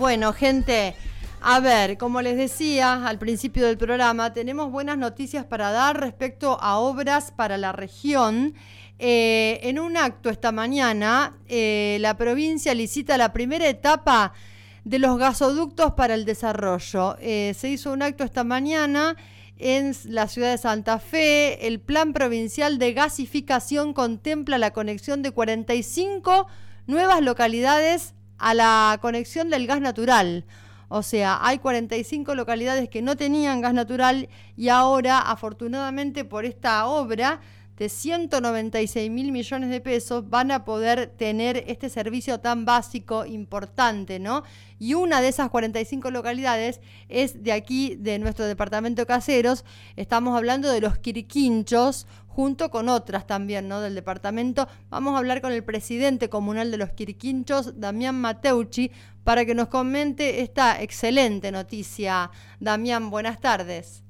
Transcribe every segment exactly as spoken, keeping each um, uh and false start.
Bueno, gente, a ver, como les decía al principio del programa, tenemos buenas noticias para dar respecto a obras para la región. Eh, en un acto esta mañana, eh, la provincia licita la primera etapa de los gasoductos para el desarrollo. Eh, se hizo un acto esta mañana en la ciudad de Santa Fe. El plan provincial de gasificación contempla la conexión de cuarenta y cinco nuevas localidades a la conexión del gas natural. O sea, hay cuarenta y cinco localidades que no tenían gas natural y ahora, afortunadamente por esta obra de ciento noventa y seis mil millones de pesos, van a poder tener este servicio tan básico, importante, ¿no? Y una de esas cuarenta y cinco localidades es de aquí, de nuestro departamento Caseros. Estamos hablando de los Quirquinchos, junto con otras también, ¿no?, del departamento. Vamos a hablar con el presidente comunal de los Quirquinchos, Damián Mateucci, para que nos comente esta excelente noticia. Damián, buenas tardes.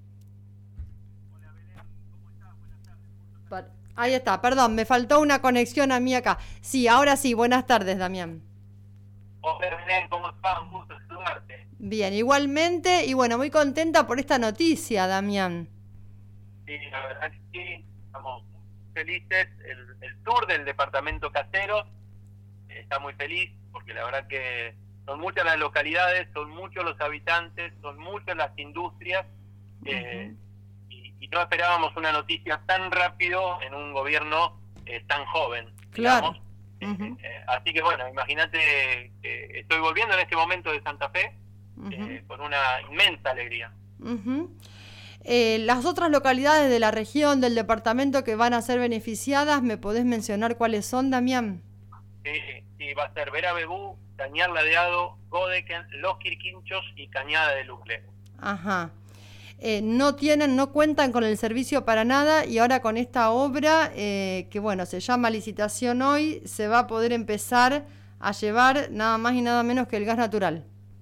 Ahí está, perdón, me faltó una conexión a mí acá. Sí, ahora sí, buenas tardes, Damián. Hola, Belén, ¿cómo estás? Un gusto saludarte. Bien, igualmente, y bueno, muy contenta por esta noticia, Damián. Sí, la verdad que sí, estamos muy felices. El, el tour del departamento Caseros está muy feliz, porque la verdad que son muchas las localidades, son muchos los habitantes, son muchas las industrias, eh, uh-huh. y no esperábamos una noticia tan rápido en un gobierno eh, tan joven, claro. digamos. Uh-huh. Eh, eh, así que bueno, imagínate que estoy volviendo en este momento de Santa Fe, uh-huh. eh, con una inmensa alegría. Uh-huh. Eh, las otras localidades de la región, del departamento que van a ser beneficiadas, ¿me podés mencionar cuáles son, Damián? Sí, sí, va a ser Vera Bebú, Cañar Ladeado, Godeken, Los Quirquinchos y Cañada de Lucle. Ajá. Eh, no tienen, no cuentan con el servicio para nada, y ahora con esta obra, eh, que bueno, se llama licitación hoy, se va a poder empezar a llevar nada más y nada menos que el gas natural.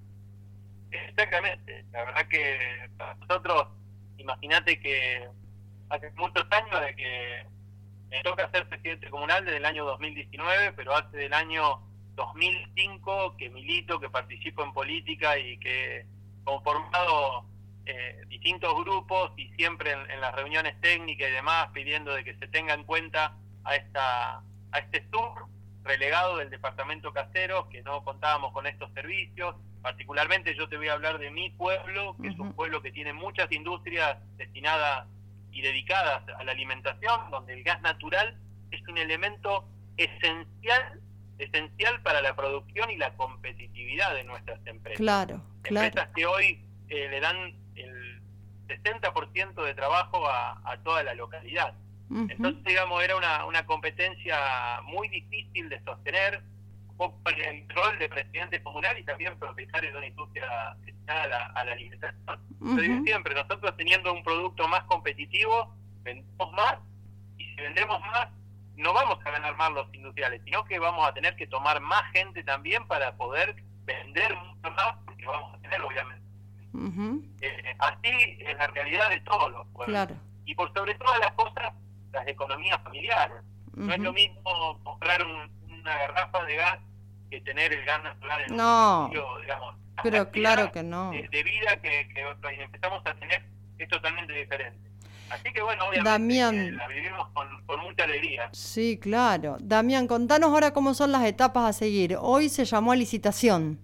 Exactamente, la verdad que para nosotros, imagínate que hace muchos años de que me toca ser presidente comunal desde el año dos mil diecinueve, pero hace del año dos mil cinco que milito, que participo en política y que conformado Eh, distintos grupos y siempre en, en las reuniones técnicas y demás pidiendo de que se tenga en cuenta a esta a este sur relegado del departamento Caseros, que no contábamos con estos servicios. Particularmente yo te voy a hablar de mi pueblo, que uh-huh. es un pueblo que tiene muchas industrias destinadas y dedicadas a la alimentación, donde el gas natural es un elemento esencial esencial para la producción y la competitividad de nuestras empresas. Claro, claro. Empresas que hoy eh, le dan el sesenta por ciento de trabajo a, a toda la localidad. Uh-huh. Entonces, digamos, era una, una competencia muy difícil de sostener, un poco el rol de presidente comunal y también propietario de una industria destinada a la, a la alimentación. Uh-huh. Yo digo siempre, nosotros teniendo un producto más competitivo, vendemos más, y si vendemos más, no vamos a ganar más los industriales, sino que vamos a tener que tomar más gente también para poder vender mucho más, porque vamos a tener, obviamente. Uh-huh. Eh, así es la realidad de todos los pueblos. Claro. Y por sobre todas las cosas, las economías familiares. Uh-huh. No es lo mismo comprar un, una garrafa de gas que tener el gas natural en no. un sitio, digamos. Pero claro que no. De, de vida que, que empezamos a tener es totalmente diferente. Así que bueno, obviamente Damián, eh, la vivimos con, con mucha alegría. Sí, claro. Damián, contanos ahora cómo son las etapas a seguir. Hoy se llamó a licitación.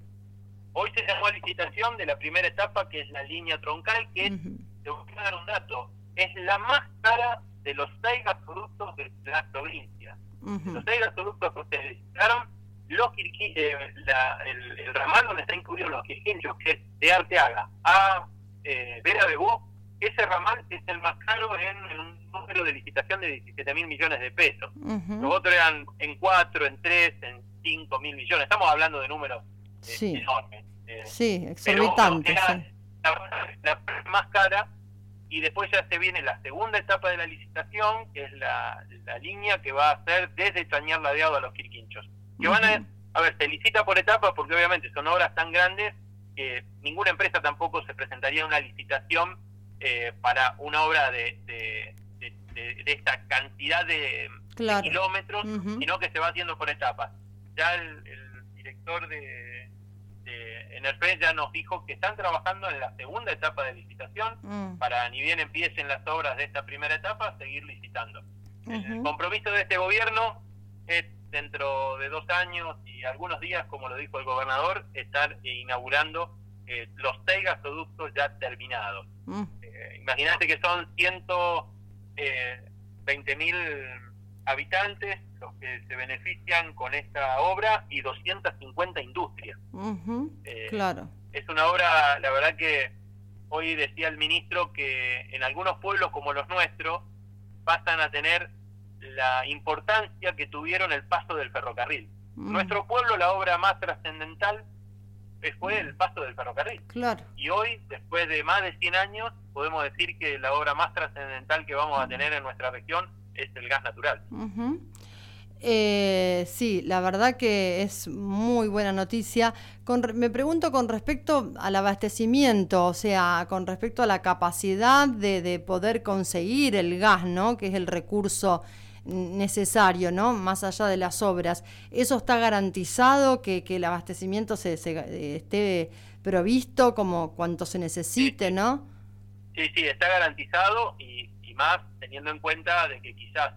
Hoy se llamó a licitación de la primera etapa, que es la línea troncal, que es, Uh-huh. te voy a dar un dato, es la más cara de los seis gasoductos de la provincia. Uh-huh. Los seis gasoductos que ustedes licitaron, los Quirqui, eh, la, el, el ramal donde está incluido los Quirquinchos, que es de Arteaga a eh, Vera Bebú, ese ramal es el más caro en, en un número de licitación de diecisiete mil millones de pesos. Uh-huh. Los otros eran en cuatro, en tres, en cinco mil millones. Estamos hablando de números eh, sí. enormes. Eh, sí, exorbitante. Pero, sí. la, la, la más cara, y después ya se viene la segunda etapa de la licitación, que es la, la línea que va a ser desde Cañar Ladeado a los Quirquinchos. Que uh-huh. van a, a ver, se licita por etapas porque obviamente son obras tan grandes que ninguna empresa tampoco se presentaría en una licitación eh, para una obra de, de, de, de, de esta cantidad de, claro. de kilómetros, uh-huh. sino que se va haciendo por etapas. Ya el, el director de eh, Enerfred ya nos dijo que están trabajando en la segunda etapa de licitación mm. para, ni bien empiecen las obras de esta primera etapa, seguir licitando. Uh-huh. El compromiso de este gobierno es, dentro de dos años y algunos días, como lo dijo el gobernador, estar eh, inaugurando eh, los seis gasoductos ya terminados. Uh. Eh, Imagínate que son ciento veinte mil habitantes los que se benefician con esta obra y doscientas cincuenta industrias. Uh-huh. eh, claro. Es una obra, la verdad que hoy decía el ministro que en algunos pueblos como los nuestros pasan a tener la importancia que tuvieron el paso del ferrocarril. Uh-huh. Nuestro pueblo, la obra más trascendental fue el paso del ferrocarril. Claro. Y hoy, después de más de cien años, podemos decir que la obra más trascendental que vamos a tener en nuestra región es el gas natural. Uh-huh. Eh, sí, la verdad que es muy buena noticia. Con, me pregunto con respecto al abastecimiento, o sea, con respecto a la capacidad de, de poder conseguir el gas, ¿no? Que es el recurso necesario, ¿no? Más allá de las obras. ¿Eso está garantizado, que, que el abastecimiento se, se eh, esté provisto como cuanto se necesite, sí, ¿no? Sí, sí, está garantizado y, y más teniendo en cuenta de que quizás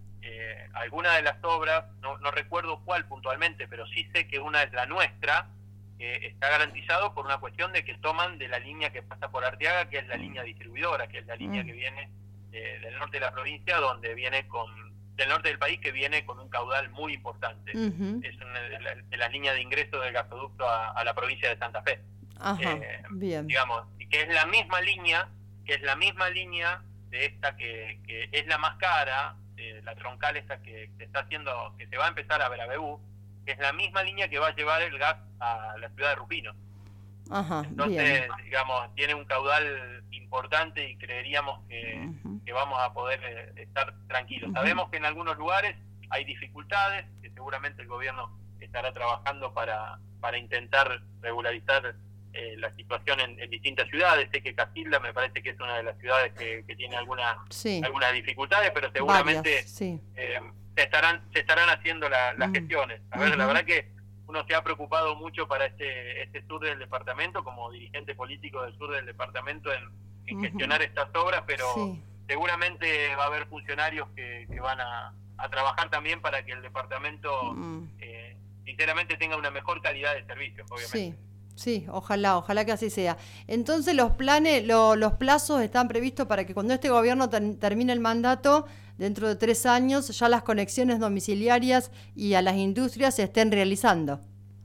eh, alguna de las obras, no, no recuerdo cuál puntualmente, pero sí sé que una es la nuestra, que está garantizado por una cuestión de que toman de la línea que pasa por Arteaga, que es la línea distribuidora, que es la línea mm. que viene eh, del norte de la provincia, donde viene con del norte del país, que viene con un caudal muy importante. Uh-huh. Es una de, la, de las líneas de ingreso del gasoducto a, a la provincia de Santa Fe. Ajá, eh, bien. Digamos, que es la misma línea, que es la misma línea de esta que, que es la más cara, eh, la troncal esta que se está haciendo, que se va a empezar a ver a Beú, que es la misma línea que va a llevar el gas a la ciudad de Rufino. Ajá, Entonces, bien. digamos, tiene un caudal importante y creeríamos que, uh-huh. que vamos a poder eh, estar tranquilos. Uh-huh. Sabemos que en algunos lugares hay dificultades, que seguramente el gobierno estará trabajando para, para intentar regularizar eh, la situación en, en distintas ciudades. Sé que Casilda me parece que es una de las ciudades que, que tiene alguna, sí. algunas dificultades, pero seguramente Varias, sí. eh, se estarán se estarán haciendo la, las uh-huh. gestiones. A ver, uh-huh. la verdad que uno se ha preocupado mucho para este, este sur del departamento, como dirigente político del sur del departamento, en, en uh-huh. gestionar estas obras, pero sí. seguramente va a haber funcionarios que, que van a, a trabajar también para que el departamento, uh-huh. eh, sinceramente, tenga una mejor calidad de servicios, obviamente. Sí. Sí, ojalá, ojalá que así sea. Entonces los planes, lo, los plazos están previstos para que cuando este gobierno ter, termine el mandato, dentro de tres años, ya las conexiones domiciliarias y a las industrias se estén realizando.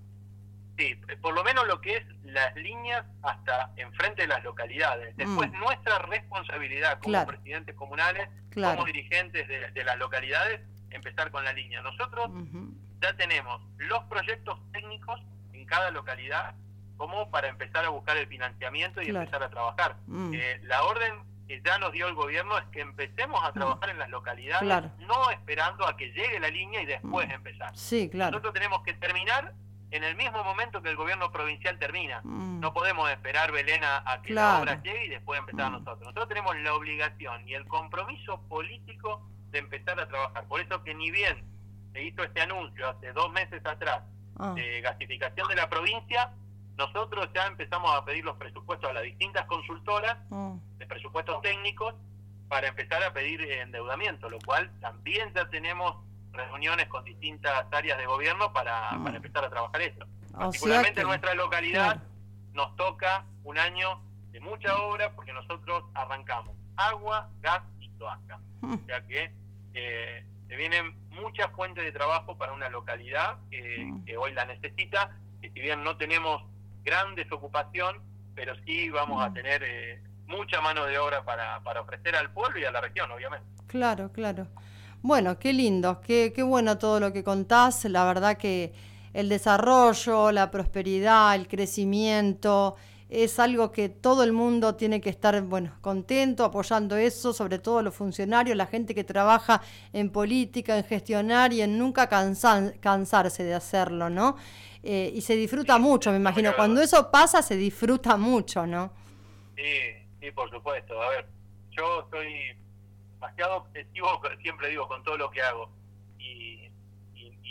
Sí, por lo menos lo que es las líneas hasta enfrente de las localidades. Después mm. nuestra responsabilidad como claro. presidentes comunales, claro. como dirigentes de, de las localidades, empezar con la línea. Nosotros uh-huh. ya tenemos los proyectos técnicos en cada localidad, como para empezar a buscar el financiamiento y claro. empezar a trabajar. Mm. Eh, la orden que ya nos dio el gobierno es que empecemos a trabajar mm. en las localidades, claro. no esperando a que llegue la línea y después mm. empezar. Sí, claro. Nosotros tenemos que terminar en el mismo momento que el gobierno provincial termina. Mm. No podemos esperar, Belén, a, a que claro. la obra llegue y después empezar mm. nosotros. Nosotros tenemos la obligación y el compromiso político de empezar a trabajar. Por eso que ni bien se hizo este anuncio hace dos meses atrás ah. de gasificación de la provincia, nosotros ya empezamos a pedir los presupuestos a las distintas consultoras oh. de presupuestos técnicos para empezar a pedir endeudamiento, lo cual también ya tenemos reuniones con distintas áreas de gobierno para, oh. para empezar a trabajar esto. O Particularmente sea que, en nuestra localidad claro. nos toca un año de mucha obra porque nosotros arrancamos agua, gas y cloaca. Mm. O sea que eh, se vienen muchas fuentes de trabajo para una localidad que, mm. que hoy la necesita, que si bien no tenemos gran desocupación, pero sí vamos a tener eh, mucha mano de obra para, para ofrecer al pueblo y a la región, obviamente. Claro, claro. Bueno, qué lindo, qué, qué bueno todo lo que contás. La verdad que el desarrollo, la prosperidad, el crecimiento, es algo que todo el mundo tiene que estar, bueno, contento, apoyando eso, sobre todo los funcionarios, la gente que trabaja en política, en gestionar y en nunca cansan, cansarse de hacerlo, ¿no? Eh, y se disfruta sí, mucho, me imagino. Cuando verdad. Eso pasa, se disfruta mucho, ¿no? Sí, sí, por supuesto. A ver, yo soy demasiado obsesivo, siempre digo, con todo lo que hago. Y, y, y,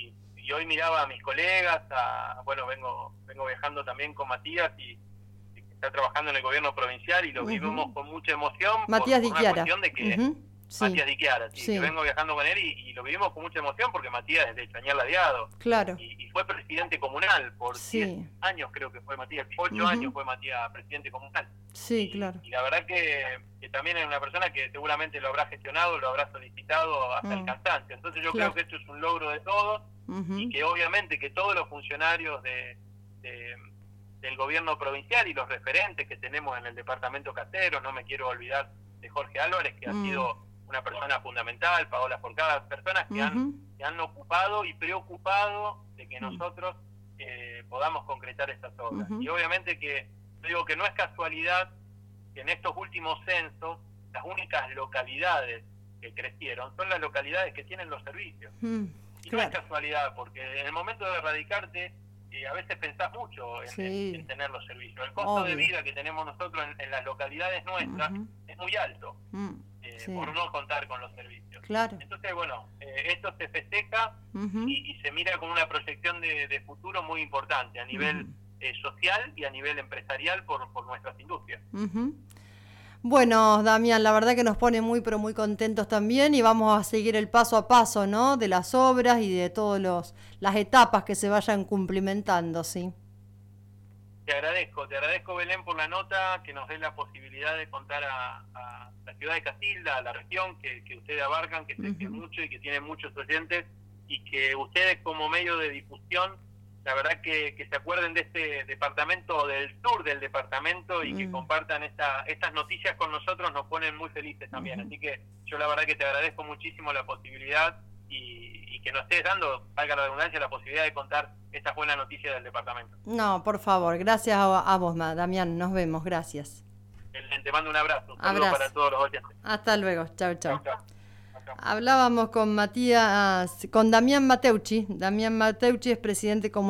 y hoy miraba a mis colegas, a, bueno, vengo vengo viajando también con Matías y, y que está trabajando en el gobierno provincial y lo uh-huh. vivimos con mucha emoción. Matías por, Di por Chiara. Una cuestión de que, uh-huh. sí. Matías Di Chiara, sí, sí. que vengo viajando con él y, y lo vivimos con mucha emoción porque Matías es de Chañar Ladeado. Claro. Y, y fue presidente comunal por sí. diez años, creo que fue Matías, ocho uh-huh. años fue Matías presidente comunal. Sí, y, claro. Y la verdad que, que también es una persona que seguramente lo habrá gestionado, lo habrá solicitado hasta uh-huh. el cansancio. Entonces yo claro. creo que esto es un logro de todos uh-huh. y que obviamente que todos los funcionarios de, de, del gobierno provincial y los referentes que tenemos en el departamento Caseros, no me quiero olvidar de Jorge Álvarez, que uh-huh. ha sido una persona fundamental, Paola Forcada, personas que, uh-huh. han, que han ocupado y preocupado de que uh-huh. nosotros eh, podamos concretar estas obras. Uh-huh. Y obviamente que digo que no es casualidad que en estos últimos censos las únicas localidades que crecieron son las localidades que tienen los servicios. Mm, y claro. no es casualidad, porque en el momento de radicarte eh, a veces pensás mucho en, sí. en, en tener los servicios. El costo Obvio. de vida que tenemos nosotros en, en las localidades nuestras uh-huh. es muy alto, mm, eh, sí. por no contar con los servicios. Claro. Entonces, bueno, eh, esto se festeja uh-huh. y, y se mira con una proyección de, de futuro muy importante a nivel... Uh-huh. Eh, social y a nivel empresarial por, por nuestras industrias. Uh-huh. Bueno, Damián, la verdad que nos pone muy pero muy contentos también y vamos a seguir el paso a paso, ¿no? De las obras y de todas los las etapas que se vayan cumplimentando, ¿sí? Te agradezco, te agradezco Belén por la nota, que nos dé la posibilidad de contar a, a la ciudad de Casilda, a la región que, que ustedes abarcan, que sé uh-huh. que es mucho y que tiene muchos oyentes y que ustedes como medio de difusión la verdad que, que se acuerden de este departamento, del sur del departamento y mm. que compartan esta, estas noticias con nosotros, nos ponen muy felices también. Mm. Así que yo la verdad que te agradezco muchísimo la posibilidad y, y que nos estés dando, valga la redundancia, la posibilidad de contar estas buenas noticias del departamento. No, por favor, gracias a, a vos, Damián, nos vemos, gracias. Te mando un abrazo, un saludo para todos los oyentes. Hasta luego, chao, chao. Hablábamos con Matías, con Damián Mateucci. Damián Mateucci es presidente comunal